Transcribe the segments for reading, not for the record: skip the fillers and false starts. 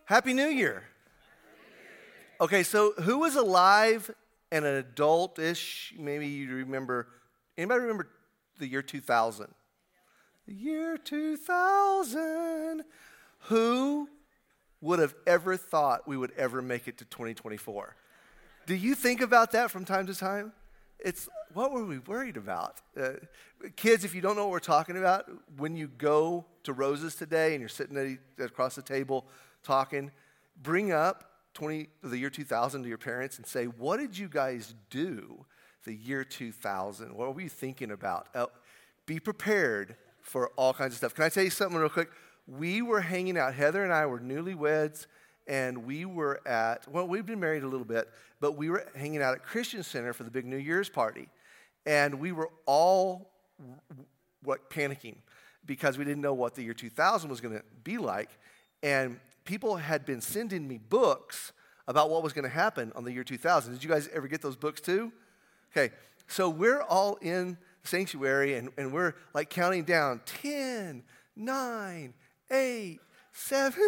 Happy New Year. Okay, so who was alive and an adult-ish? Maybe you remember, anybody remember the year 2000? The year 2000. Who would have ever thought we would ever make it to 2024? Do you think about that from time to time? What were we worried about? Kids, if you don't know what we're talking about, when you go to Rose's today and you're sitting across the table talking, bring up the year 2000 to your parents and say, what did you guys do the year 2000? What were you thinking about? Be prepared for all kinds of stuff. Can I tell you something real quick? We were hanging out. Heather and I were newlyweds, and we were we've been married a little bit, but we were hanging out at Christian Center for the big New Year's party. And we were all panicking because we didn't know what the year 2000 was going to be like. And people had been sending me books about what was going to happen on the year 2000. Did you guys ever get those books too? Okay, so we're all in the sanctuary, and we're like counting down 10, 9, 8, 7,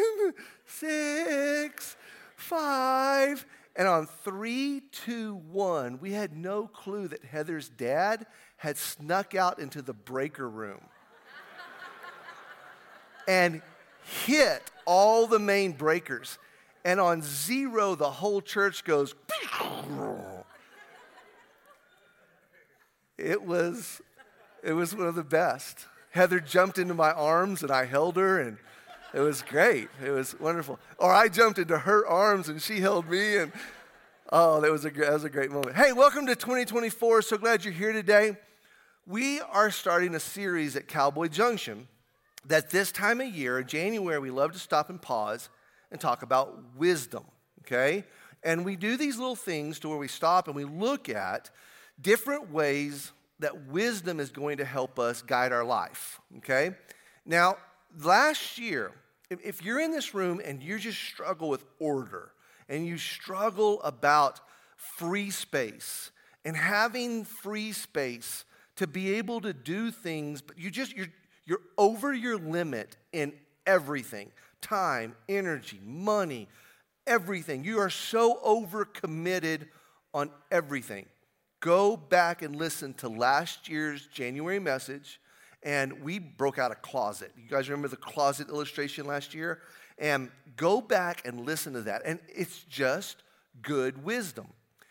6, 5, and on 3, 2, 1, we had no clue that Heather's dad had snuck out into the breaker room and hit all the main breakers. And on 0, the whole church goes. It was one of the best. Heather jumped into my arms, and I held her, and it was great. It was wonderful. Or I jumped into her arms, and she held me, and that was a great moment. Hey, welcome to 2024. So glad you're here today. We are starting a series at Cowboy Junction that this time of year, in January, we love to stop and pause and talk about wisdom, okay? And we do these little things to where we stop and we look at different ways that wisdom is going to help us guide our life, okay? Now, last year, if you're in this room and you just struggle with order and you struggle about free space and having free space to be able to do things, but you're over your limit in everything. Time, energy, money, everything. You are so overcommitted on everything. Go back and listen to last year's January message, and we broke out a closet. You guys remember the closet illustration last year? And go back and listen to that. And it's just good wisdom.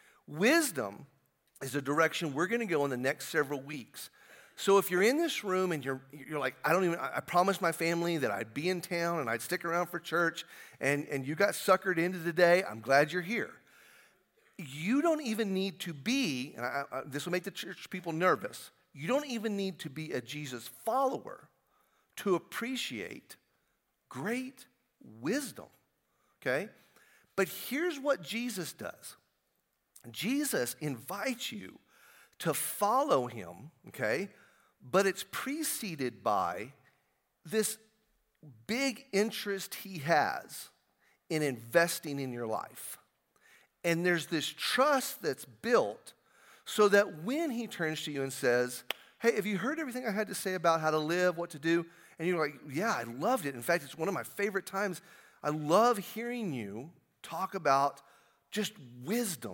Wisdom is a direction we're going to go in the next several weeks. So if you're in this room and you're like, I promised my family that I'd be in town and I'd stick around for church, and you got suckered into today, I'm glad you're here. You don't even need to be, and this will make the church people nervous, you don't even need to be a Jesus follower to appreciate great wisdom, okay? But here's what Jesus does. Jesus invites you to follow him, okay? But it's preceded by this big interest he has in investing in your life. And there's this trust that's built so that when he turns to you and says, hey, have you heard everything I had to say about how to live, what to do? And you're like, yeah, I loved it. In fact, it's one of my favorite times. I love hearing you talk about just wisdom.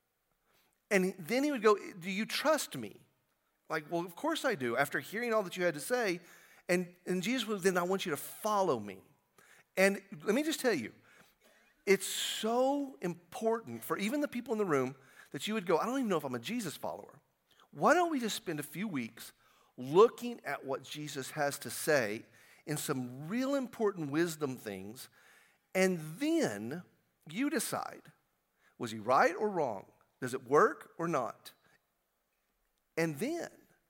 And then he would go, do you trust me? Like, well, of course I do. After hearing all that you had to say, and Jesus was, then I want you to follow me. And let me just tell you, it's so important for even the people in the room that you would go, I don't even know if I'm a Jesus follower. Why don't we just spend a few weeks looking at what Jesus has to say in some real important wisdom things, and then you decide, was he right or wrong? Does it work or not? And then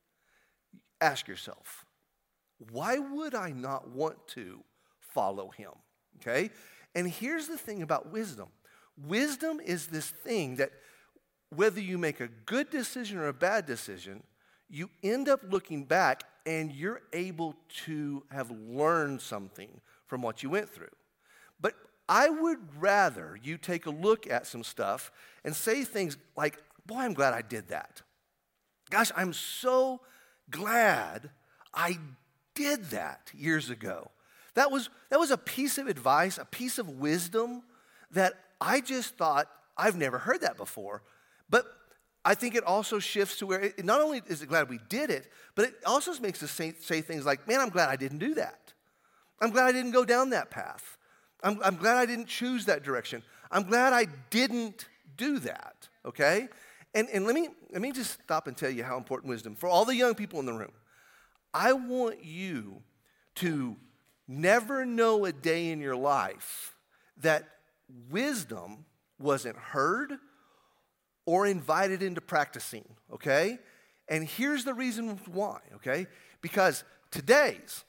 ask yourself, why would I not want to follow him? Okay? And here's the thing about wisdom. Wisdom is this thing that whether you make a good decision or a bad decision, you end up looking back and you're able to have learned something from what you went through. But I would rather you take a look at some stuff and say things like, boy, I'm glad I did that. Gosh, I'm so glad I did that years ago. That was a piece of advice, a piece of wisdom that I just thought, I've never heard that before. But I think it also shifts to where not only is it glad we did it, but it also makes us say things like, man, I'm glad I didn't do that. I'm glad I didn't go down that path. I'm glad I didn't choose that direction. I'm glad I didn't do that, okay? And let me just stop and tell you how important wisdom, for all the young people in the room, I want you to never know a day in your life that wisdom wasn't heard or invited into practicing, okay? And here's the reason why, okay? Because today's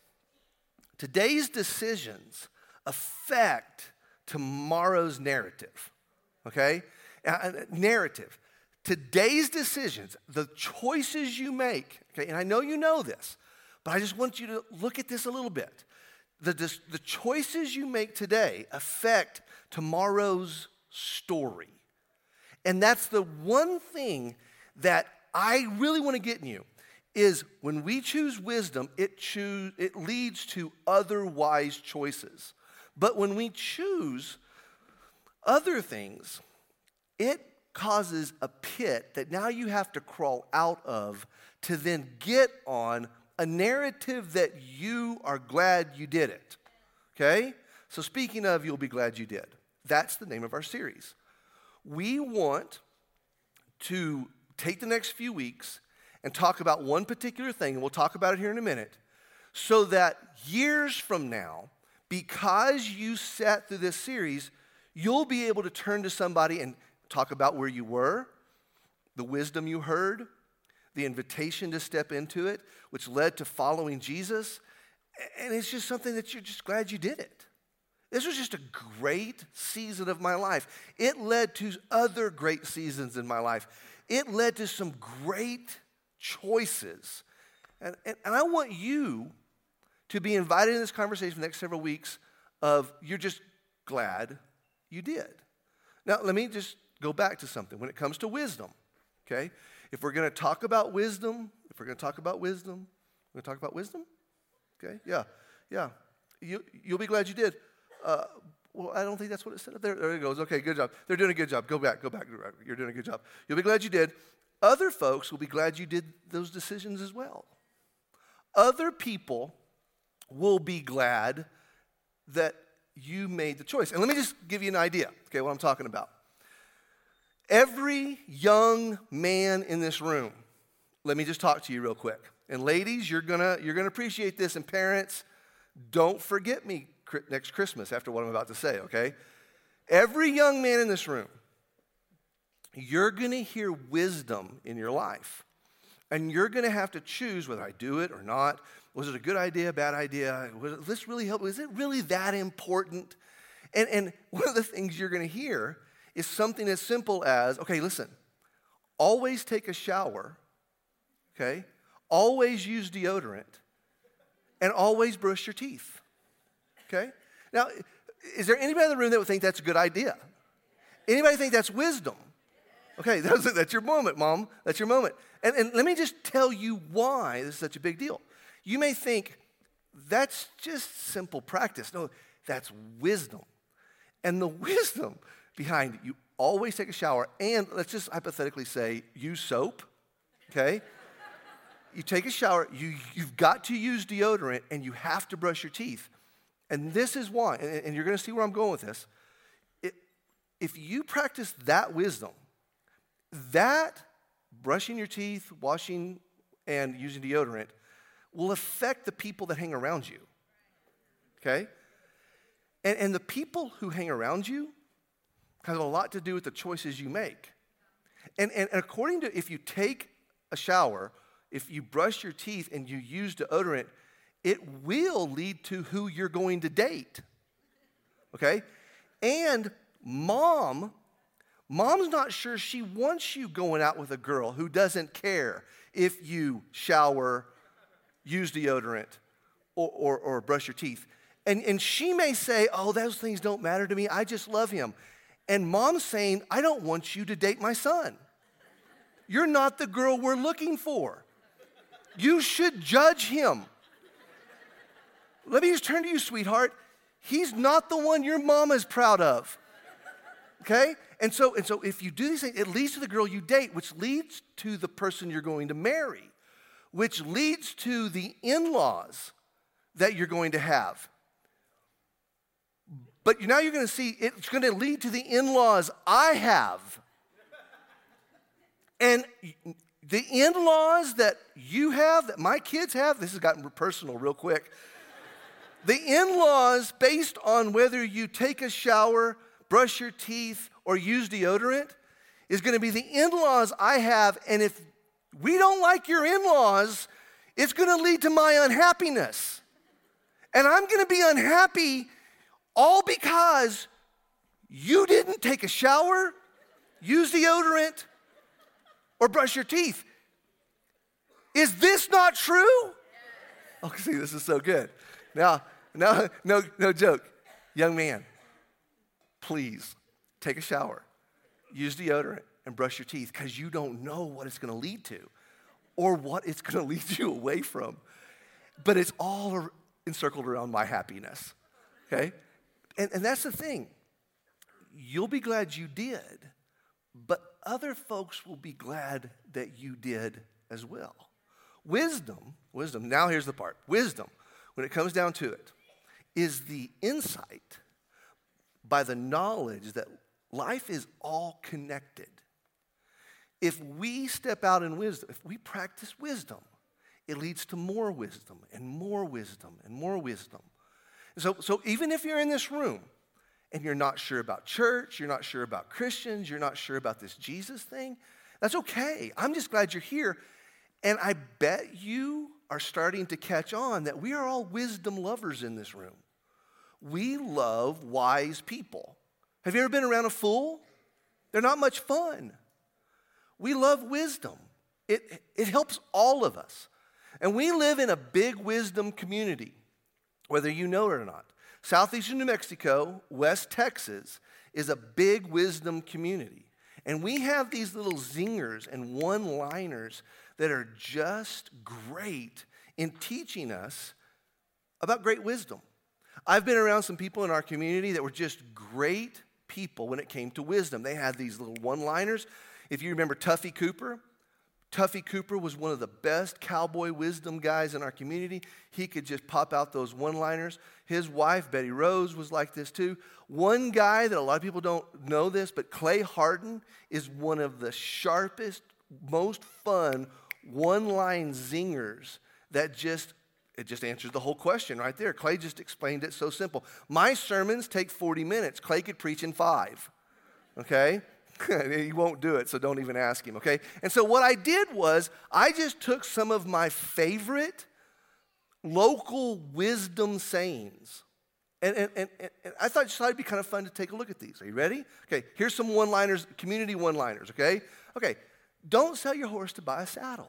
decisions affect tomorrow's narrative, okay? Narrative. Today's decisions, the choices you make, okay, and I know you know this, but I just want you to look at this a little bit. The choices you make today affect tomorrow's story. And that's the one thing that I really want to get in you, is when we choose wisdom, it leads to other wise choices. But when we choose other things, it causes a pit that now you have to crawl out of to then get on a narrative that you are glad you did it, okay? So speaking of, you'll be glad you did. That's the name of our series. We want to take the next few weeks and talk about one particular thing, and we'll talk about it here in a minute, so that years from now, because you sat through this series, you'll be able to turn to somebody and talk about where you were, the wisdom you heard, the invitation to step into it, which led to following Jesus, and it's just something that you're just glad you did it. This was just a great season of my life. It led to other great seasons in my life. It led to some great choices. And I want you to be invited in this conversation for the next several weeks of you're just glad you did. Now, let me just go back to something. When it comes to wisdom, okay? If we're going to talk about wisdom, we're going to talk about wisdom? Okay, yeah. You'll be glad you did. Well, I don't think that's what it said up there. There it goes. Okay, good job. They're doing a good job. Go back. You're doing a good job. You'll be glad you did. Other folks will be glad you did those decisions as well. Other people will be glad that you made the choice. And let me just give you an idea, okay, what I'm talking about. Every young man in this room, let me just talk to you real quick. And ladies, you're gonna appreciate this, and parents, don't forget me next Christmas after what I'm about to say, okay? Every young man in this room, you're going to hear wisdom in your life. And you're going to have to choose whether I do it or not. Was it a good idea, bad idea? Was this really helpful? Is it really that important? And one of the things you're going to hear is something as simple as, okay, listen, always take a shower, okay? Always use deodorant, and always brush your teeth. Okay? Now, is there anybody in the room that would think that's a good idea? Anybody think that's wisdom? Okay, that's your moment, Mom. That's your moment. And let me just tell you why this is such a big deal. You may think, that's just simple practice. No, that's wisdom. And the wisdom behind it, you always take a shower, and let's just hypothetically say, use soap, okay? You take a shower, you've got to use deodorant, and you have to brush your teeth. And this is why, and you're going to see where I'm going with this. If you practice that wisdom, that brushing your teeth, washing, and using deodorant will affect the people that hang around you, okay? And the people who hang around you have a lot to do with the choices you make. And according to, if you take a shower, if you brush your teeth and you use deodorant, it will lead to who you're going to date, okay? And mom's not sure she wants you going out with a girl who doesn't care if you shower, use deodorant, or brush your teeth. And she may say, oh, those things don't matter to me. I just love him. And mom's saying, I don't want you to date my son. You're not the girl we're looking for. You should judge him. Let me just turn to you, sweetheart. He's not the one your mama's proud of. Okay? And so if you do these things, it leads to the girl you date, which leads to the person you're going to marry, which leads to the in-laws that you're going to have. But now you're going to see it's going to lead to the in-laws I have. And the in-laws that you have, that my kids have, this has gotten personal real quick. The in-laws, based on whether you take a shower, brush your teeth, or use deodorant, is going to be the in-laws I have. And if we don't like your in-laws, it's going to lead to my unhappiness. And I'm going to be unhappy all because you didn't take a shower, use deodorant, or brush your teeth. Is this not true? Oh, see, this is so good. Now, no joke. Young man, please take a shower, use deodorant, and brush your teeth, because you don't know what it's going to lead to or what it's going to lead you away from. But it's all encircled around my happiness, okay? And that's the thing. You'll be glad you did, but other folks will be glad that you did as well. Wisdom, now here's the part. Wisdom, when it comes down to it, is the insight by the knowledge that life is all connected. If we step out in wisdom, if we practice wisdom, it leads to more wisdom and more wisdom and more wisdom. So even if you're in this room and you're not sure about church, you're not sure about Christians, you're not sure about this Jesus thing, that's okay. I'm just glad you're here. And I bet you are starting to catch on that we are all wisdom lovers in this room. We love wise people. Have you ever been around a fool? They're not much fun. We love wisdom. It helps all of us. And we live in a big wisdom community, whether you know it or not. Southeastern New Mexico, West Texas, is a big wisdom community. And we have these little zingers and one-liners that are just great in teaching us about great wisdom. I've been around some people in our community that were just great people when it came to wisdom. They had these little one-liners. If you remember Tuffy Cooper was one of the best cowboy wisdom guys in our community. He could just pop out those one-liners. His wife, Betty Rose, was like this too. One guy that a lot of people don't know this, but Clay Harden is one of the sharpest, most fun one-line zingers that it just answers the whole question right there. Clay just explained it so simple. My sermons take 40 minutes. Clay could preach in 5, okay? He won't do it, so don't even ask him, okay? And so what I did was I just took some of my favorite local wisdom sayings, and I thought it'd be kind of fun to take a look at these. Are you ready? Okay, here's some one-liners, community one-liners, okay? Okay, don't sell your horse to buy a saddle.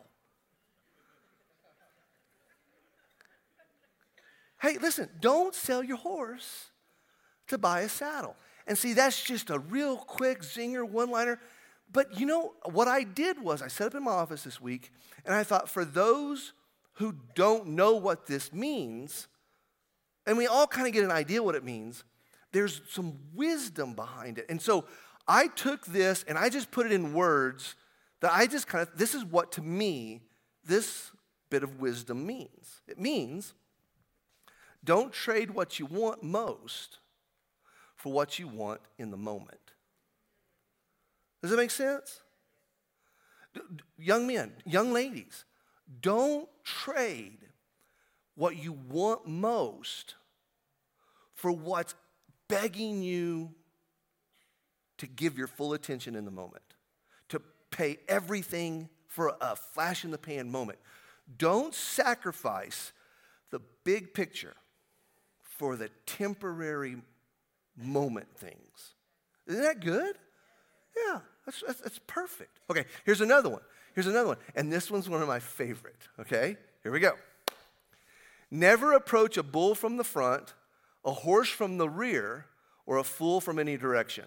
Hey, listen, don't sell your horse to buy a saddle. And see, that's just a real quick zinger one-liner. But you know, what I did was I set up in my office this week, and I thought for those who don't know what this means, and we all kind of get an idea what it means, there's some wisdom behind it. And so I took this and I just put it in words that I just this is what to me this bit of wisdom means. It means don't trade what you want most for what you want in the moment. Does that make sense? Young men, young ladies, don't trade what you want most for what's begging you to give your full attention in the moment, to pay everything for a flash in the pan moment. Don't sacrifice the big picture for the temporary moment things. Isn't that good? Yeah, that's perfect. Okay, here's another one. And this one's one of my favorite, okay? Here we go. Never approach a bull from the front, a horse from the rear, or a fool from any direction.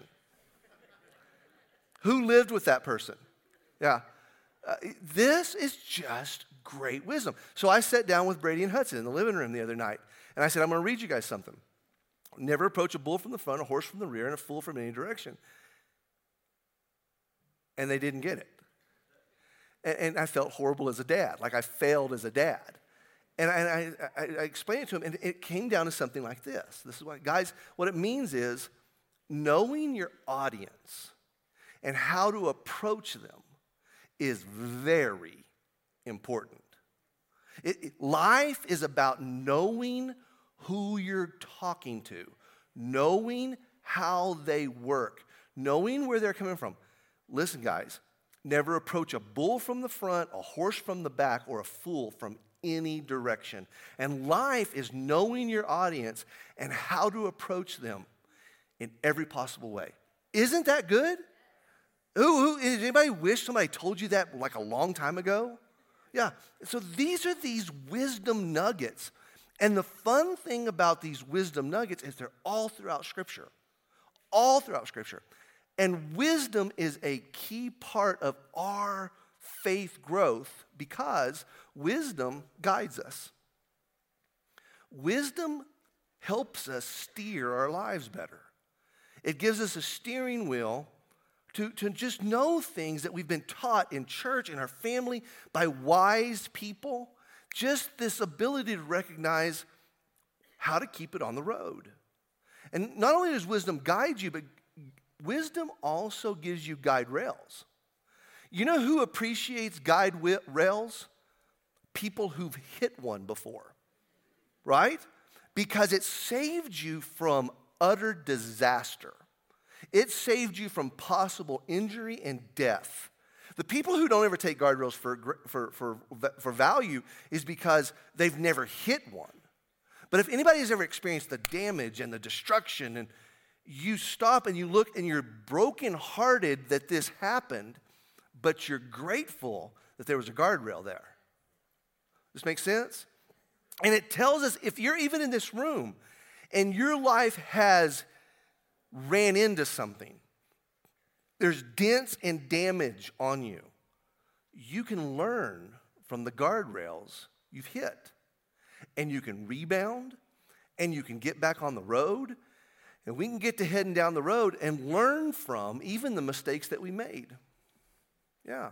Who lived with that person? Yeah. This is just great wisdom. So I sat down with Brady and Hudson in the living room the other night, And I said, I'm going to read you guys something. Never approach a bull from the front, a horse from the rear, and a fool from any direction. And they didn't get it. And I felt horrible as a dad, like I failed as a dad. And I explained it to him, and it came down to something like this. This is what, guys, what it means is knowing your audience and how to approach them is very important. Life is about knowing who you're talking to, knowing how they work, knowing where they're coming from. Listen, guys, never approach a bull from the front, a horse from the back, or a fool from any direction. And life is knowing your audience and how to approach them in every possible way. Isn't that good? Did anybody wish somebody told you that like a long time ago? Yeah. So these are these wisdom nuggets. And the fun thing about these wisdom nuggets is they're all throughout Scripture. All throughout Scripture. And wisdom is a key part of our faith growth because wisdom guides us. Wisdom helps us steer our lives better. It gives us a steering wheel to just know things that we've been taught in church, in our family, by wise people. Just this ability to recognize how to keep it on the road. And not only does wisdom guide you, but wisdom also gives you guide rails. You know who appreciates guide rails? People who've hit one before, right? Because it saved you from utter disaster. It saved you from possible injury and death. The people who don't ever take guardrails for value is because they've never hit one. But if anybody has ever experienced the damage and the destruction, and you stop and you look and you're brokenhearted that this happened, but you're grateful that there was a guardrail there. This makes sense? And it tells us if you're even in this room and your life has ran into something, there's dents and damage on you, you can learn from the guardrails you've hit. And you can rebound, and you can get back on the road, and we can get to heading down the road and learn from even the mistakes that we made. Yeah.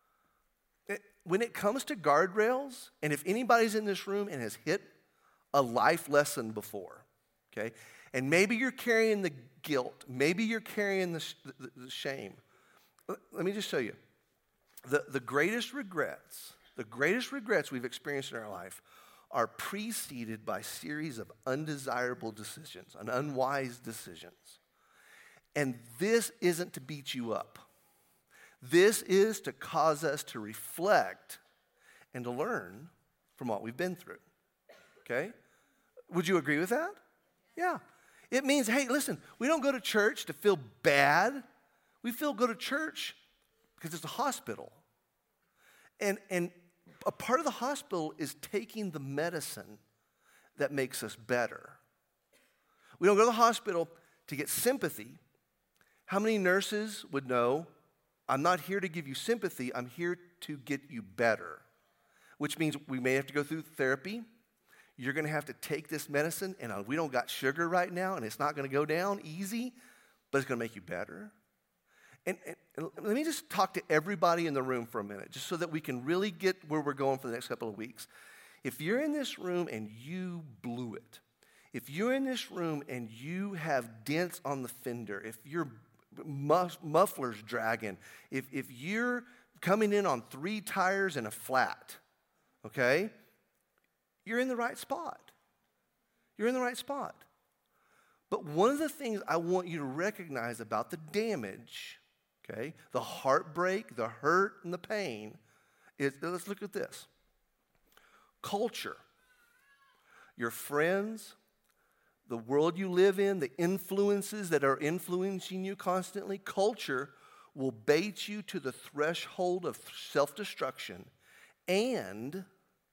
When it comes to guardrails, and if anybody's in this room and has hit a life lesson before, okay, and maybe you're carrying the guilt, maybe you're carrying the shame. Let me just show you. The greatest regrets we've experienced in our life are preceded by a series of undesirable decisions and unwise decisions. And this isn't to beat you up. This is to cause us to reflect and to learn from what we've been through. Okay? Would you agree with that? Yeah. It means, hey, listen, we don't go to church to feel bad. We go to church because it's a hospital. And a part of the hospital is taking the medicine that makes us better. We don't go to the hospital to get sympathy. How many nurses would know, I'm not here to give you sympathy, I'm here to get you better? Which means we may have to go through therapy. You're going to have to take this medicine, and we don't got sugar right now, and it's not going to go down easy, but it's going to make you better. And let me just talk to everybody in the room for a minute, just so that we can really get where we're going for the next couple of weeks. If you're in this room and you blew it, if you're in this room and you have dents on the fender, if your muffler's dragging, if you're coming in on 3 tires and a flat, okay, you're in the right spot. You're in the right spot. But one of the things I want you to recognize about the damage, okay, the heartbreak, the hurt, and the pain, is, let's look at this. Culture, your friends, the world you live in, the influences that are influencing you constantly, culture will bait you to the threshold of self-destruction, and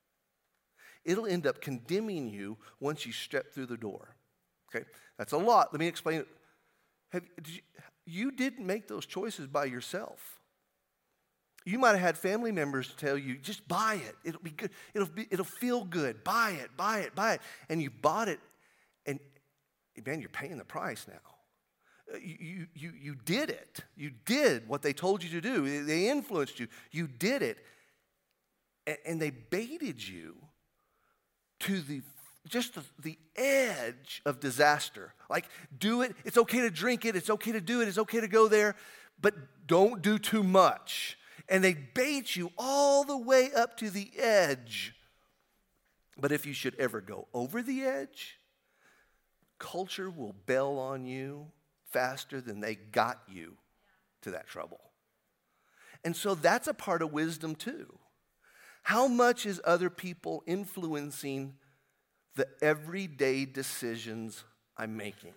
it'll end up condemning you once you step through the door. Okay, that's a lot. Let me explain it. You didn't make those choices by yourself. You might have had family members tell you, just buy it. It'll be good. It'll feel good. Buy it, buy it, buy it. And you bought it, and man, you're paying the price now. You did it. You did what they told you to do. They influenced you. You did it. And they baited you to the edge of disaster. Like, do it. It's okay to drink it. It's okay to do it. It's okay to go there. But don't do too much. And they bait you all the way up to the edge. But if you should ever go over the edge, culture will bail on you faster than they got you to that trouble. And so that's a part of wisdom too. How much is other people influencing the everyday decisions I'm making?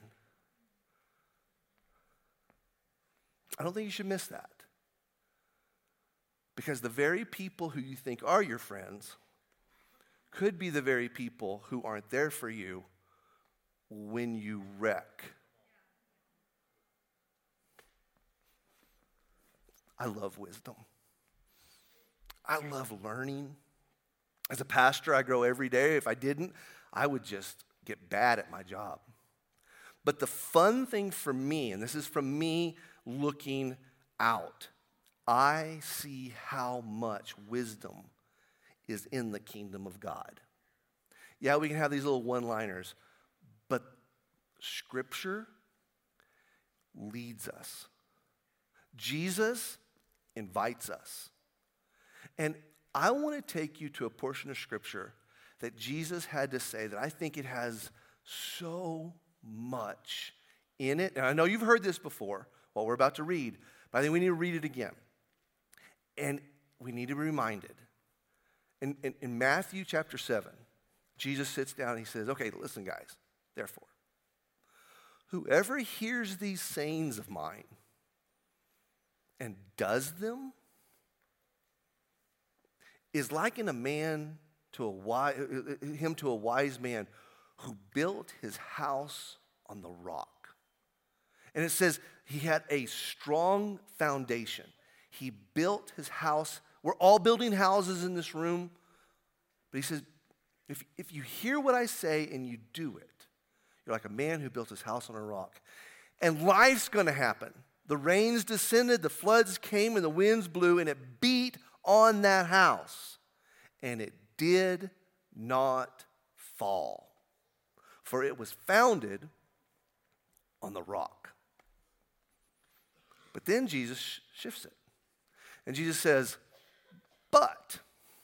I don't think you should miss that. Because the very people who you think are your friends could be the very people who aren't there for you when you wreck. I love wisdom. I love learning. As a pastor, I grow every day. If I didn't, I would just get bad at my job. But the fun thing for me, and this is from me looking out, I see how much wisdom is in the kingdom of God. Yeah, we can have these little one-liners, but Scripture leads us. Jesus invites us. And I want to take you to a portion of Scripture that Jesus had to say that I think it has so much in it. And I know you've heard this before, what we're about to read, but I think we need to read it again. And we need to be reminded. In Matthew chapter 7, Jesus sits down and he says, okay, listen, guys, therefore, whoever hears these sayings of mine and does them is likened a man to a wise man who built his house on the rock. And it says he had a strong foundation. He built his house. We're all building houses in this room. But he says, if you hear what I say and you do it, you're like a man who built his house on a rock. And life's going to happen. The rains descended, the floods came, and the winds blew, and it beat on that house. And it did not fall, for it was founded on the rock. But then Jesus shifts it. And Jesus says, but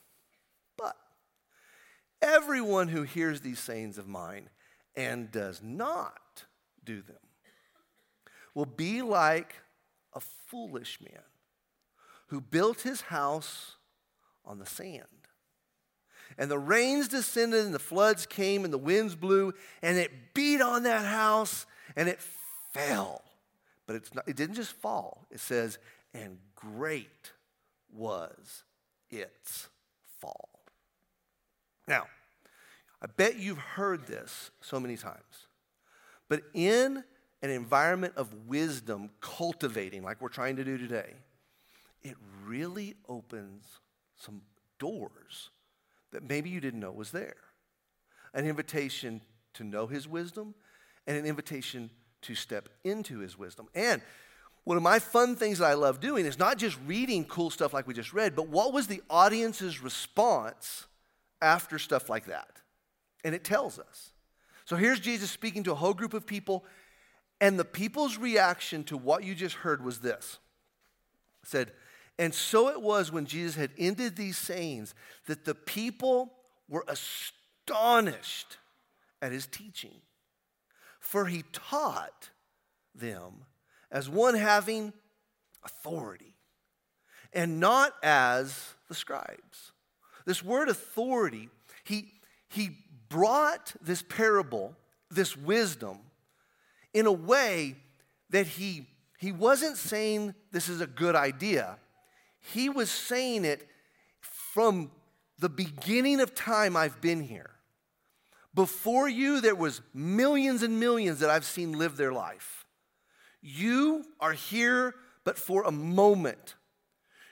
everyone who hears these sayings of mine and does not do them will be like a foolish man who built his house on the sand. And the rains descended and the floods came and the winds blew and it beat on that house and it fell. But it didn't just fall. It says, and great was its fall. Now, I bet you've heard this so many times. But in an environment of wisdom cultivating, like we're trying to do today, it really opens some doors that maybe you didn't know was there. An invitation to know his wisdom and an invitation to step into his wisdom. And one of my fun things that I love doing is not just reading cool stuff like we just read, but what was the audience's response after stuff like that? And it tells us. So here's Jesus speaking to a whole group of people, and the people's reaction to what you just heard was this. It said, and so it was when Jesus had ended these sayings that the people were astonished at his teaching. For he taught them as one having authority and not as the scribes. This word authority, he brought this parable, this wisdom, in a way that he wasn't saying this is a good idea. He was saying it from the beginning of time I've been here. Before you, there was millions and millions that I've seen live their life. You are here but for a moment.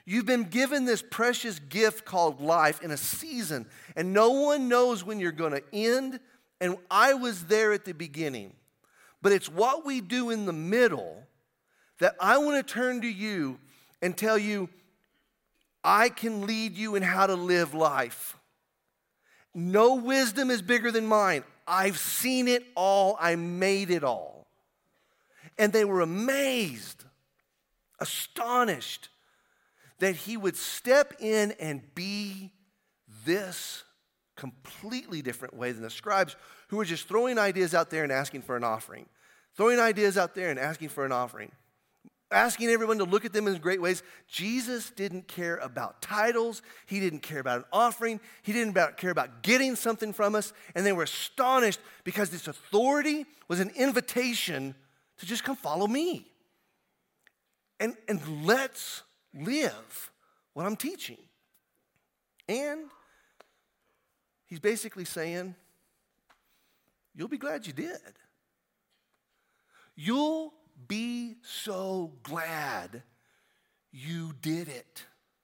You've been given this precious gift called life in a season, and no one knows when you're going to end. And I was there at the beginning. But it's what we do in the middle that I want to turn to you and tell you, I can lead you in how to live life. No wisdom is bigger than mine. I've seen it all. I made it all. And they were amazed, astonished that he would step in and be this completely different way than the scribes who were just throwing ideas out there and asking for an offering. Throwing ideas out there and asking for an offering. Asking everyone to look at them in great ways. Jesus didn't care about titles. He didn't care about an offering. He didn't care about getting something from us. And they were astonished because this authority was an invitation to just come follow me. And let's live what I'm teaching. And he's basically saying, you'll be glad you did. You'll be so glad you did it.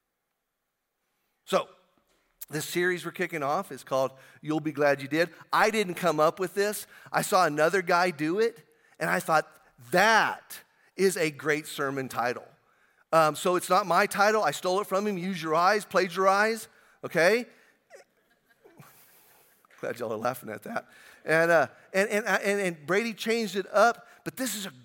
So, this series we're kicking off is called You'll Be Glad You Did. I didn't come up with this. I saw another guy do it, and I thought, that is a great sermon title. So it's not my title. I stole it from him. Use your eyes, plagiarize, okay? Glad y'all are laughing at that. And Brady changed it up, but this is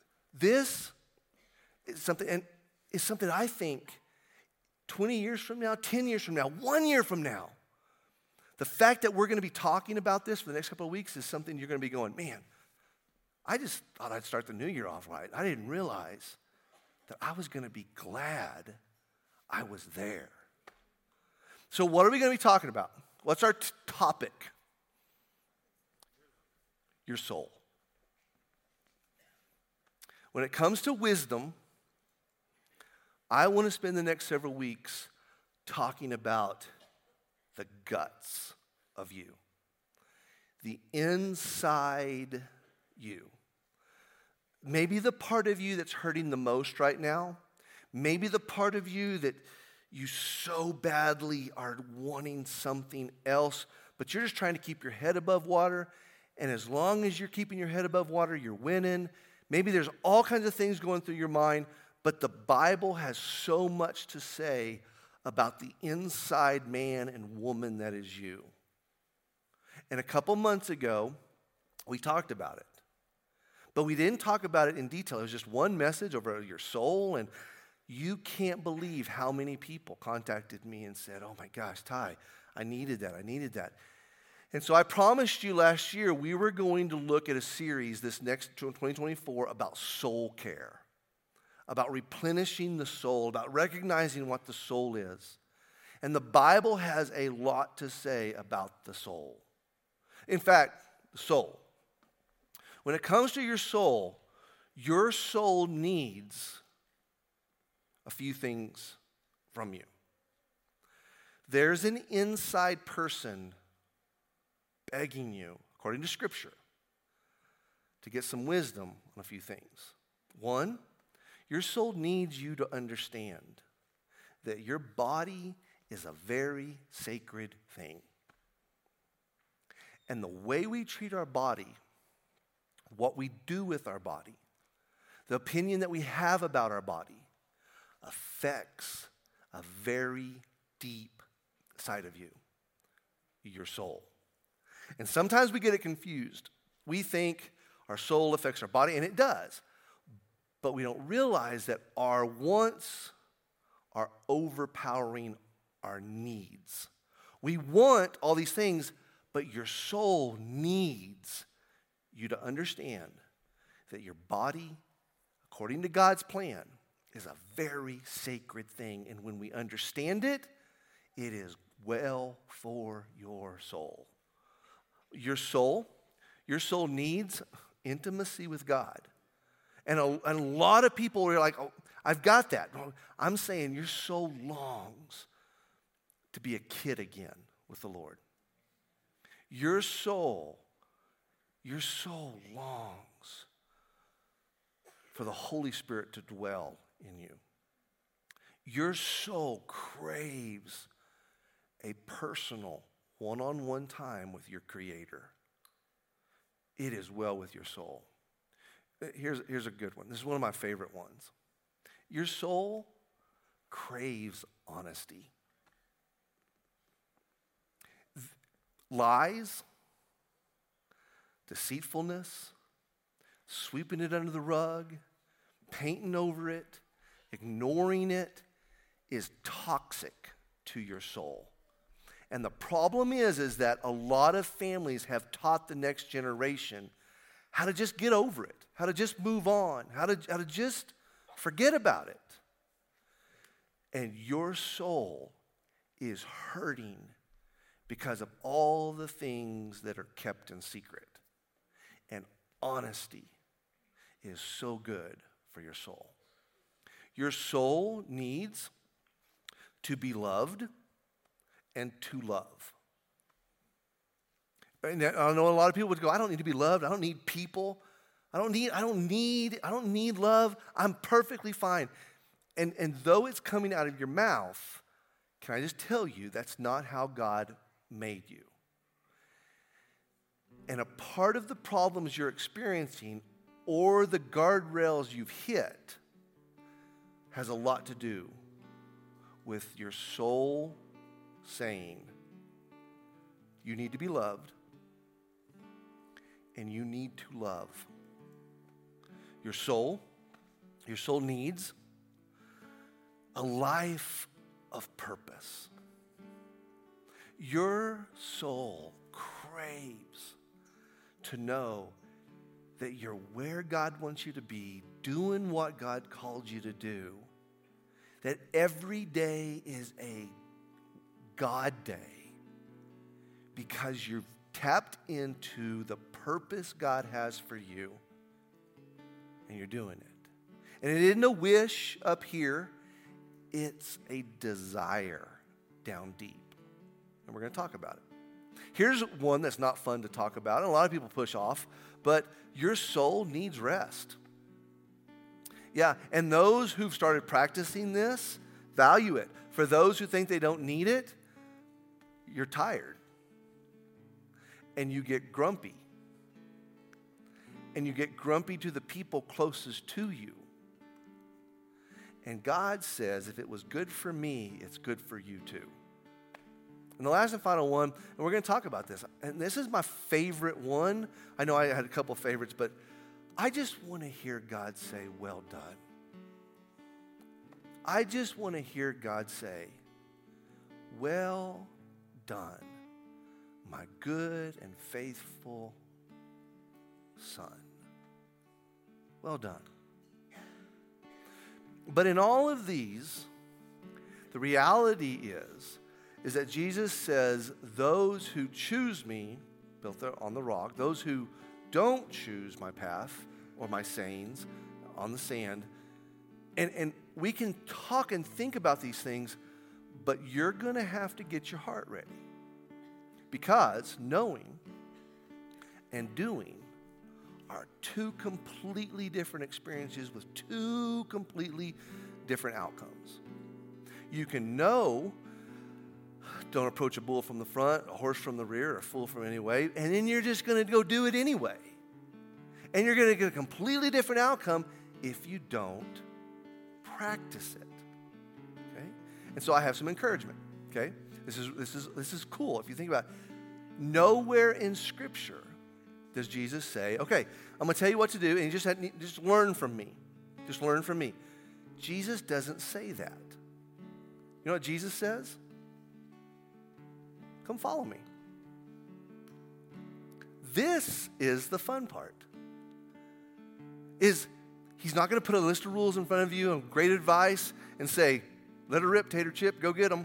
something I think 20 years from now, 10 years from now, 1 year from now, the fact that we're going to be talking about this for the next couple of weeks is something you're going to be going, man, I just thought I'd start the new year off right. I didn't realize that I was going to be glad I was there. So what are we going to be talking about? What's our topic? Your soul. When it comes to wisdom, I want to spend the next several weeks talking about the guts of you, the inside you. Maybe the part of you that's hurting the most right now, maybe the part of you that you so badly are wanting something else, but you're just trying to keep your head above water, and as long as you're keeping your head above water, you're winning. Maybe there's all kinds of things going through your mind, but the Bible has so much to say about the inside man and woman that is you. And a couple months ago, we talked about it. But we didn't talk about it in detail. It was just one message over your soul, and you can't believe how many people contacted me and said, oh my gosh, Ty, I needed that. And so I promised you last year we were going to look at a series this next 2024 about soul care, about replenishing the soul, about recognizing what the soul is. And the Bible has a lot to say about the soul. In fact, the soul. When it comes to your soul needs a few things from you. There's an inside person begging you, according to Scripture, to get some wisdom on a few things. One, your soul needs you to understand that your body is a very sacred thing. And the way we treat our body, what we do with our body, the opinion that we have about our body affects a very deep side of you, your soul. And sometimes we get it confused. We think our soul affects our body, and it does. But we don't realize that our wants are overpowering our needs. We want all these things, but your soul needs you to understand that your body, according to God's plan, is a very sacred thing. And when we understand it, it is well for your soul. Your soul needs intimacy with God. And a lot of people are like, oh, I've got that. I'm saying your soul longs to be a kid again with the Lord. Your soul longs for the Holy Spirit to dwell in you. Your soul craves a personal, one-on-one time with your Creator. It is well with your soul. Here's a good one. This is one of my favorite ones. Your soul craves honesty. Lies, deceitfulness, sweeping it under the rug, painting over it, ignoring it is toxic to your soul. And the problem is that a lot of families have taught the next generation how to just get over it, how to just move on, how to just forget about it. And your soul is hurting because of all the things that are kept in secret. And honesty is so good for your soul. Your soul needs to be loved and to love. And I know a lot of people would go, I don't need to be loved. I don't need people. I don't need love. I'm perfectly fine. And though it's coming out of your mouth, can I just tell you that's not how God made you. And a part of the problems you're experiencing or the guardrails you've hit has a lot to do with your soul saying, you need to be loved and you need to love. Your soul needs a life of purpose. Your soul craves to know that you're where God wants you to be, doing what God called you to do, that every day is a God day because you've tapped into the purpose God has for you and you're doing it. And it isn't a wish up here, it's a desire down deep. And we're going to talk about it. Here's one that's not fun to talk about, and a lot of people push off, but your soul needs rest. Yeah, and those who've started practicing this value it. For those who think they don't need it, you're tired. And you get grumpy. And you get grumpy to the people closest to you. And God says, if it was good for me, it's good for you too. And the last and final one, and we're going to talk about this, and this is my favorite one. I know I had a couple favorites, but I just want to hear God say, well done. I just want to hear God say, well done, my good and faithful son. Well done. But in all of these, the reality is that Jesus says, those who choose me, built on the rock, those who don't choose my path or my sayings on the sand, and we can talk and think about these things, but you're going to have to get your heart ready. Because knowing and doing are two completely different experiences with two completely different outcomes. You can know, don't approach a bull from the front, a horse from the rear, or a fool from any way, and then you're just going to go do it anyway. And you're going to get a completely different outcome if you don't practice it. Okay? And so I have some encouragement. Okay? This is cool. If you think about it, nowhere in Scripture does Jesus say, okay, I'm going to tell you what to do, and you just learn from me. Just learn from me. Jesus doesn't say that. You know what Jesus says? Come follow me. This is the fun part. He's not going to put a list of rules in front of you and great advice and say, let her rip, tater chip, go get them.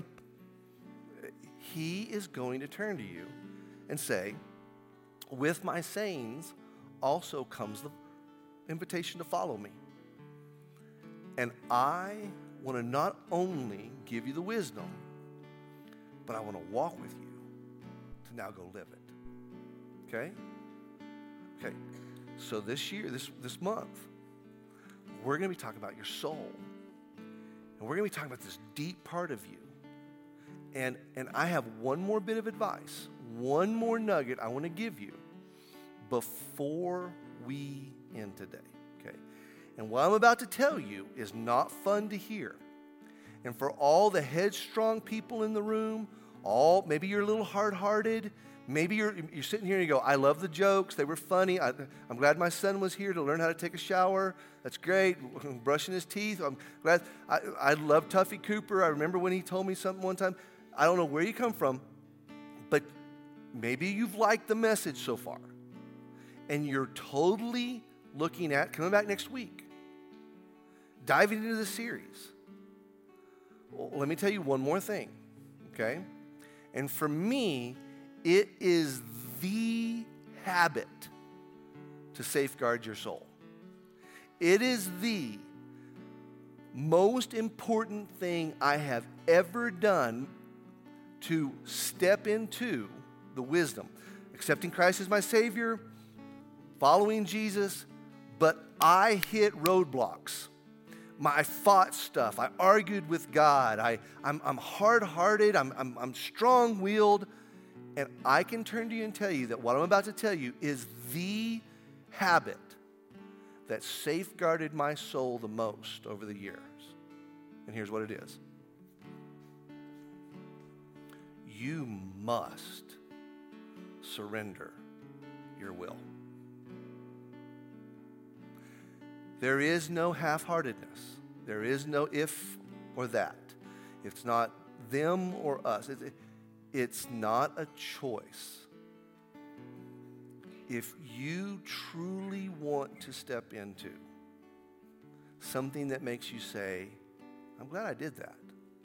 He is going to turn to you and say, with my sayings also comes the invitation to follow me. And I want to not only give you the wisdom, but I want to walk with you to now go live it. Okay? Okay. So this year, this month, we're going to be talking about your soul And we're going to be talking about this deep part of you. And I have one more bit of advice, one more nugget I want to give you before we end today, okay? And what I'm about to tell you is not fun to hear. And for all the headstrong people in the room, maybe you're a little hard-hearted, maybe you're sitting here and you go, I love the jokes, they were funny, I'm glad my son was here to learn how to take a shower, that's great, brushing his teeth, I'm glad, I love Tuffy Cooper, I remember when he told me something one time. I don't know where you come from, but maybe you've liked the message so far, and you're totally looking at coming back next week, diving into the series. Well, let me tell you one more thing, okay? And for me, it is the habit to safeguard your soul. It is the most important thing I have ever done to step into the wisdom. Accepting Christ as my Savior, following Jesus, but I hit roadblocks. I fought stuff. I argued with God. I'm hard-hearted. I'm strong-willed. And I can turn to you and tell you that what I'm about to tell you is the habit that safeguarded my soul the most over the years. And here's what it is. You must surrender your will. There is no half-heartedness. There is no if or that. It's not them or us. It's not a choice. If you truly want to step into something that makes you say, I'm glad I did that,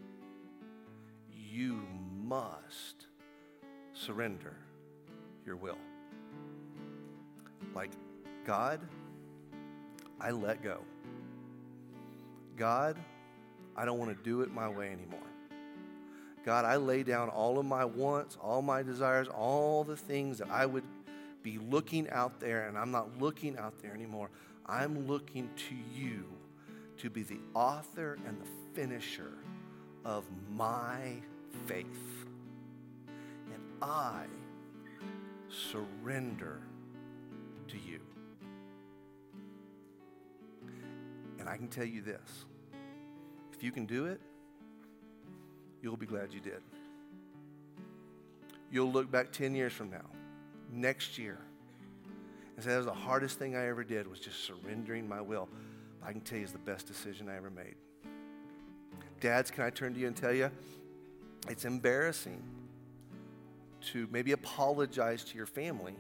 you must surrender your will. Like, God, I let go. God, I don't want to do it my way anymore. God, I lay down all of my wants, all my desires, all the things that I would be looking out there, and I'm not looking out there anymore. I'm looking to you to be the author and the finisher of my faith. And I surrender to you. And I can tell you this, if you can do it, you'll be glad you did. You'll look back 10 years from now, next year, and say that was the hardest thing I ever did, was just surrendering my will. But I can tell you it's the best decision I ever made. Dads, can I turn to you and tell you, it's embarrassing to maybe apologize to your family,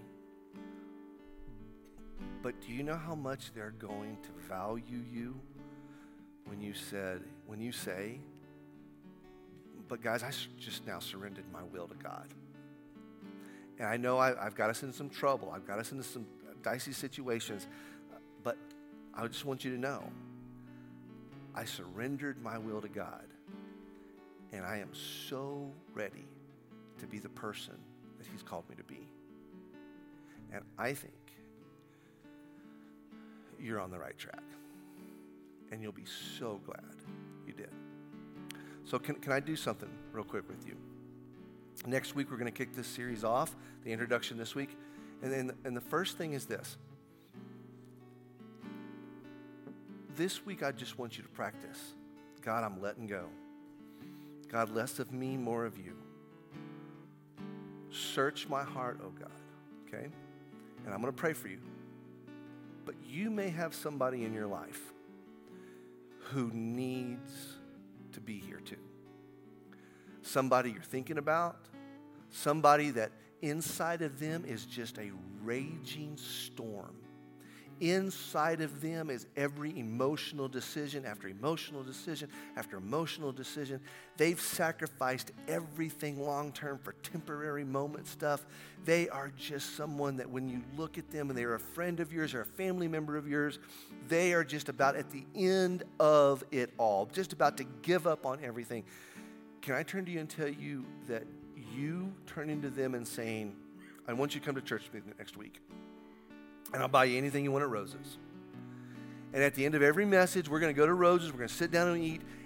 but do you know how much they're going to value you when you say, but guys, I just now surrendered my will to God. And I know I've got us into some trouble. I've got us into some dicey situations. But I just want you to know, I surrendered my will to God. And I am so ready to be the person that He's called me to be. And I think you're on the right track. And you'll be so glad you did. So can I do something real quick with you? Next week, we're going to kick this series off, the introduction this week. And the first thing is this. This week, I just want you to practice. God, I'm letting go. God, less of me, more of you. Search my heart, oh God, okay? And I'm going to pray for you. But you may have somebody in your life who needs to be here too. Somebody you're thinking about, somebody that inside of them is just a raging storm. Inside of them is every emotional decision after emotional decision after emotional decision. They've sacrificed everything long-term for temporary moment stuff. They are just someone that when you look at them and they're a friend of yours or a family member of yours, they are just about at the end of it all, just about to give up on everything. Can I turn to you and tell you that you turning to them and saying, I want you to come to church with me next week. And I'll buy you anything you want at Rose's. And at the end of every message, we're going to go to Rose's. We're going to sit down and eat.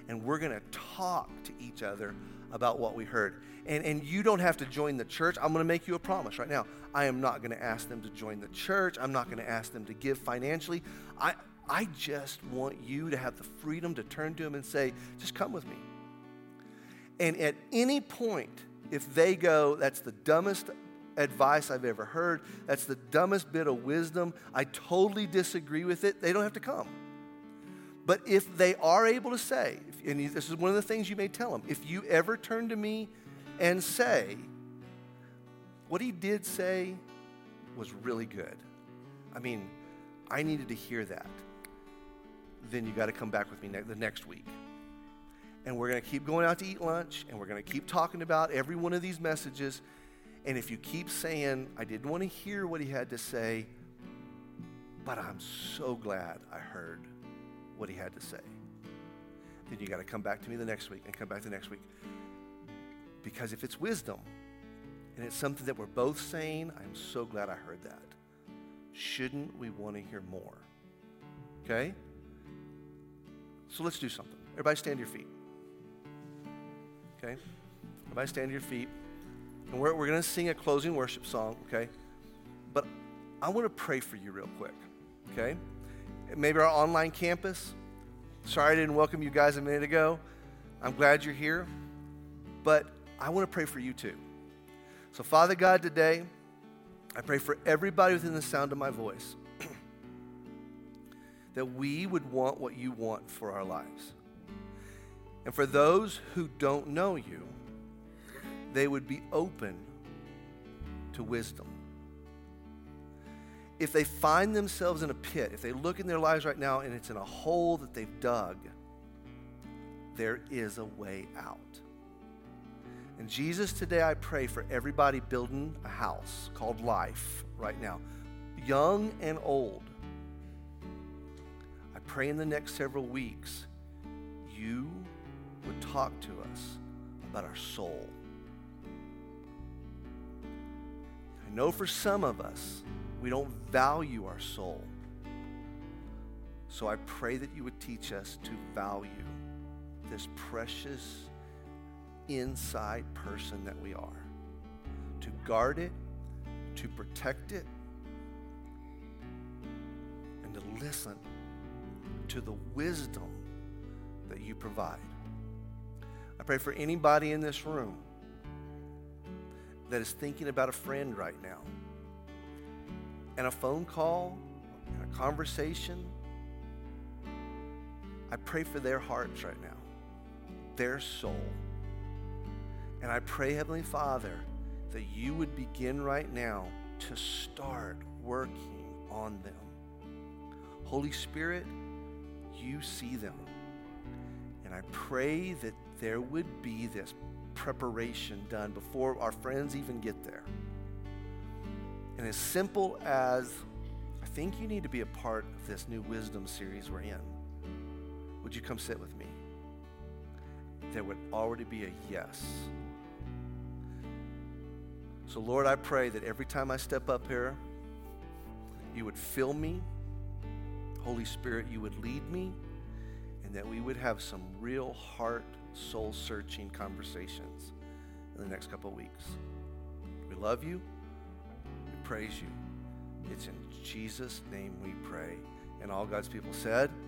and we're going to talk to each other about what we heard. And you don't have to join the church. I'm going to make you a promise right now. I am not going to ask them to join the church. I'm not going to ask them to give financially. I just want you to have the freedom to turn to them and say, just come with me. And at any point, if they go, that's the dumbest advice I've ever heard, that's the dumbest bit of wisdom, I totally disagree with it, they don't have to come. But if they are able to say, and this is one of the things you may tell them, if you ever turn to me and say, what he did say was really good. I mean, I needed to hear that. Then you got to come back with me the next week. And we're going to keep going out to eat lunch, and we're going to keep talking about every one of these messages. And if you keep saying, I didn't want to hear what he had to say, but I'm so glad I heard what he had to say, then you got to come back to me the next week and come back the next week. Because if it's wisdom, and it's something that we're both saying, I'm so glad I heard that. Shouldn't we want to hear more? Okay? So let's do something. Everybody stand to your feet. Okay? Everybody stand to your feet. And we're going to sing a closing worship song, okay? But I want to pray for you real quick, okay? Maybe our online campus. Sorry I didn't welcome you guys a minute ago. I'm glad you're here. But I want to pray for you too. So Father God, today, I pray for everybody within the sound of my voice that we would want what you want for our lives. And for those who don't know you, they would be open to wisdom. If they find themselves in a pit, if they look in their lives right now and it's in a hole that they've dug, there is a way out. And Jesus, today I pray for everybody building a house called life right now, young and old. I pray in the next several weeks, you would talk to us about our soul. I know for some of us, we don't value our soul. So I pray that you would teach us to value this precious inside person that we are, to guard it, to protect it, and to listen to the wisdom that you provide. I pray for anybody in this room that is thinking about a friend right now, and a phone call, and a conversation. I pray for their hearts right now, their soul. And I pray, Heavenly Father, that you would begin right now to start working on them. Holy Spirit, you see them. And I pray that there would be this preparation done before our friends even get there. And as simple as, I think you need to be a part of this new wisdom series we're in. Would you come sit with me? There would already be a yes. So Lord, I pray that every time I step up here, you would fill me. Holy Spirit, you would lead me, and that we would have some real heart, soul-searching conversations in the next couple of weeks. We love you. We praise you. It's in Jesus' name we pray. And all God's people said,